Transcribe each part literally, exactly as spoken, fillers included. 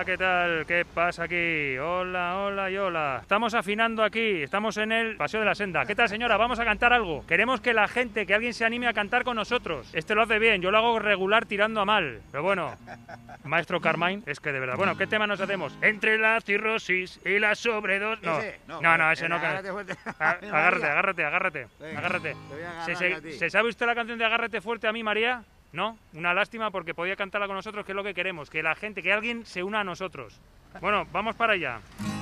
Hola, ¿qué tal? ¿Qué pasa aquí? Hola, hola y hola. Estamos afinando aquí, estamos en el Paseo de la Senda. ¿Qué tal, señora? Vamos a cantar algo. Queremos que la gente, que alguien se anime a cantar con nosotros. Este lo hace bien, yo lo hago regular tirando a mal. Pero bueno, maestro Carmine, es que de verdad. Bueno, ¿qué tema nos hacemos? Entre la cirrosis y la sobredosis. No, ese, no, no, no, ese no. Agárrate fuerte. Agárrate, agárrate, agárrate. Venga, agárrate. te voy a ¿Se, agarrar se, a ti. ¿Se sabe usted la canción de Agárrate fuerte a mí, María? No, una lástima porque podía cantarla con nosotros, que es lo que queremos, que la gente, que alguien se una a nosotros. Bueno, vamos para allá.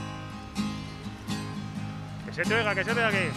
Que se te oiga, que se te oiga aquí.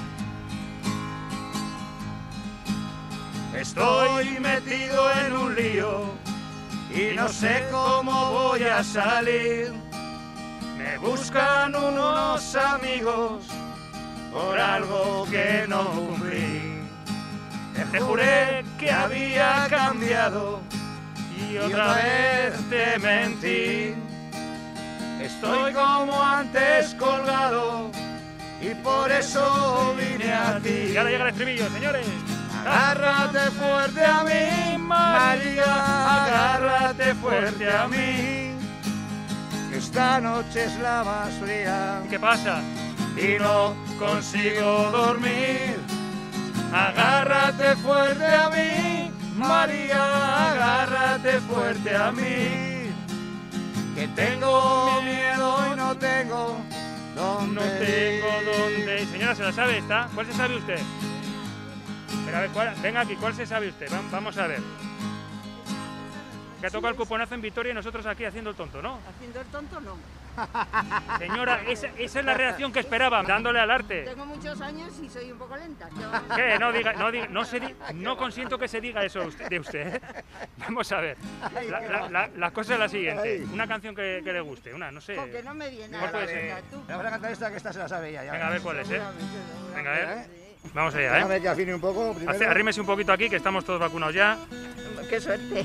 Estoy metido en un lío y no sé cómo voy a salir. Me buscan unos amigos por algo que no cumplí. Te juré que había cambiado Y y otra otra vez vez te mentí. Estoy como antes colgado y por eso vine a ti. Y ahora llega el estribillo, señores. Agárrate fuerte a mí, María, agárrate fuerte a mí. Esta noche es la más fría ¿Qué pasa? y no consigo dormir. Agárrate fuerte a mí, María, agárrate fuerte a mí. Que tengo miedo y no tengo dónde. No tengo dónde. Señora, ¿se la sabe esta? ¿Cuál se sabe usted? Pero a ver, ¿cuál? Venga aquí, ¿cuál se sabe usted? Va- Vamos a ver. Que ha tocado el cuponazo en Vitoria y nosotros aquí haciendo el tonto, ¿no? Haciendo el tonto no. Señora, esa, esa es la reacción que esperaba, dándole al arte. Tengo muchos años y soy un poco lenta. ¿Qué vamos a ¿Qué? hacer? No diga, no diga, no se di- no consiento que se diga eso usted- de usted. ¿eh? Vamos a ver. La, la- la- la cosa es la siguiente. Una canción que, que le guste, una, no sé. Porque no me viene ¿Cuál a puede la ser? cabeza, tú. Vamos a cantar esta, que esta se la sabe ella. Ya. Venga, a ver cuál es, ¿eh? Seguramente, seguramente. Venga, a ver. Sí. Vamos allá, ¿eh? Déjame que afine un poco primero. Hace- Arrímese un poquito aquí, que estamos todos vacunados ya. Qué suerte.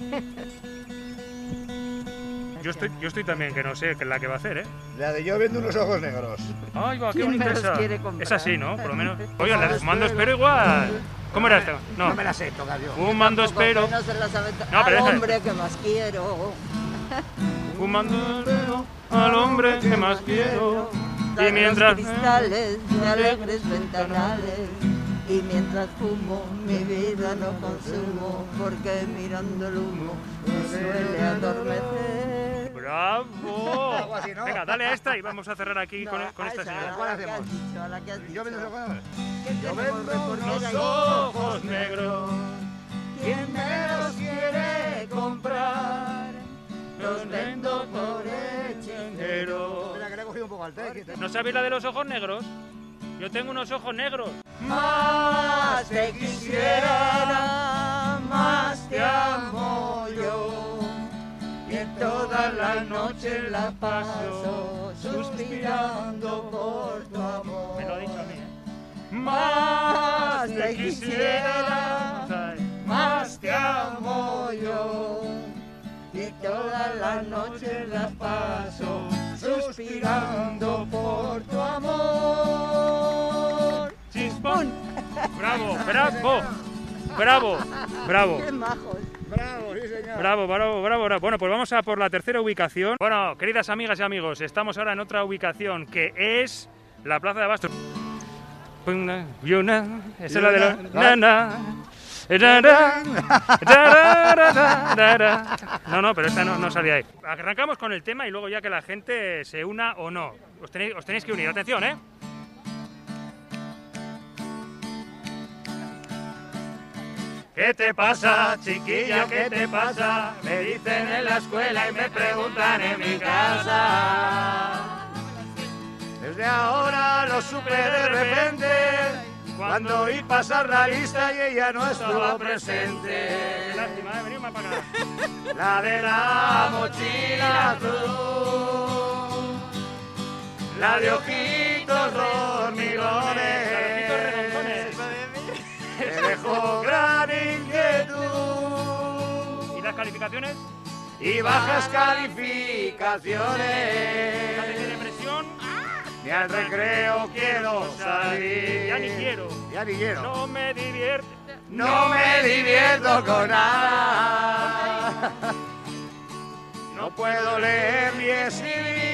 Yo estoy, yo estoy también, que no sé qué es la que va a hacer, ¿eh? La de yo vendo unos ojos negros. Ay, va, qué ¿Quién me bonita los esa. quiere comprar? Es así, ¿no? Por lo menos. Oiga, la de fumando espero igual. ¿Cómo era esta? No No. me la sé tocar yo. Fumando Tampoco, espero. que No se la sabe. No, pero Al esa- hombre que más quiero. Fumando espero al hombre que más quiero. Y Dar mientras. los cristales de alegres ventanales. Y mientras fumo, mi vida no consumo, porque mirando el humo me suele adormecer. ¡Bravo! Algo así, ¿no? Venga, dale a esta y vamos a cerrar aquí No, con, con a esta esa, señora. a ¿Cuál la que has hacemos? dicho, a la que has dicho. Yo vendo los ojos negros. ¿Qué Yo tenemos, vendo reportera unos ahí? ojos negros. ¿Quién me los quiere comprar? Los vendo por hechinero. Espera, que le he cogido un poco al té. ¿No sabéis la de los ojos negros? Yo tengo unos ojos negros. Más te quisiera, más te amo yo. Y todas las noches la paso suspirando por tu amor. Me lo ha dicho a mí, ¿eh? Más te quisiera, Ay, más te amo yo. Y todas las noches las paso suspirando por tu amor. ¡Chispón! ¡Bravo! ¡Bravo! ¡Bravo! ¡Bravo! ¡Qué majos! Bravo, sí señor. Bravo, bravo, bravo, bravo. Bueno, pues vamos a por la tercera ubicación. Bueno, queridas amigas y amigos, estamos ahora en otra ubicación que es la Plaza de Abastos. Esa es la de la... na, na. No, no, pero esta no, no salía ahí. Arrancamos con el tema y luego ya que la gente se una o no. Os tenéis, os tenéis que unir. Atención, ¿eh? ¿Qué te pasa, chiquilla? ¿Qué te pasa? Me dicen en la escuela y me preguntan en mi casa. Desde ahora lo supe de repente, cuando oí pasar la lista y ella no estaba presente. Lástima, ¿eh? Venid más para acá. La de la mochila azul, la de ojitos dormilones, me dejó gran inquietud ¿Y las calificaciones? y bajas ¿La de calificaciones. depresión? Ni al recreo quiero salir. Ya ni quiero. Ya ni quiero. No me divierte. No me divierto con nada. No puedo leer ni escribir.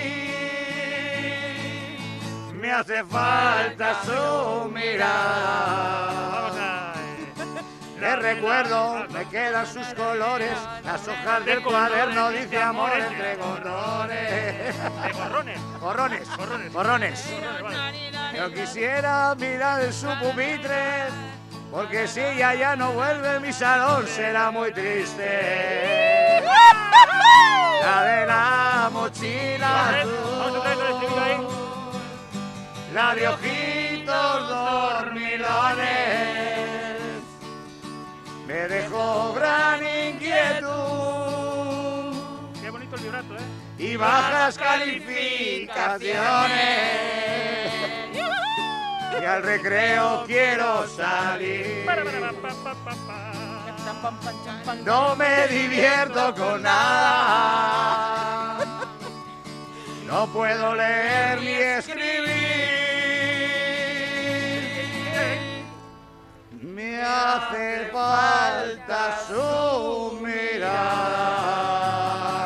Me hace falta su mirada. Vamos a... Le recuerdo, me quedan sus colores. Las hojas del cuaderno dice amor entre gorrones. De gorrones. Gorrones, Gorrones. gorrones. Gorrones, vale. Yo quisiera mirar en su pupitre, porque si ella ya no vuelve mi salón será muy triste. La de la mochila Vamos a traer el estribillo ahí. azul, la de ojitos dormilones, me dejó gran inquietud Qué bonito el vibrato, ¿eh? y bajas calificaciones. Y al recreo quiero salir. Para, para, pa, pa, pa, pa. No me divierto con nada. No puedo leer ni escribir. Me hace falta su mirada.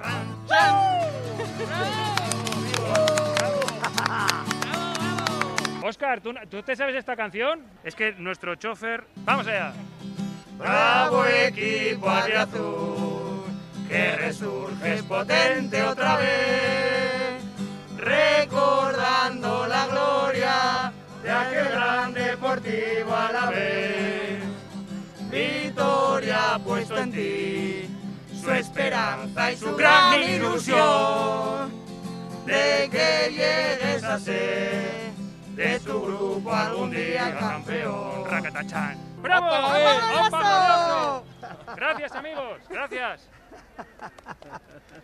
Óscar, ¿tú, ¿tú te sabes esta canción? Es que nuestro chofer... ¡Vamos allá! Bravo equipo azul, que resurges potente otra vez, recordando la gloria de aquel gran deportivo a la vez. Vitoria ha puesto en ti su esperanza y su gran ilusión de que llegues a ser de tu grupo algún día campeón. Racatachán. ¡Bravo! ¡Opa, ¡Eh! golazo! ¡Opa, golazo! Gracias, amigos. Gracias.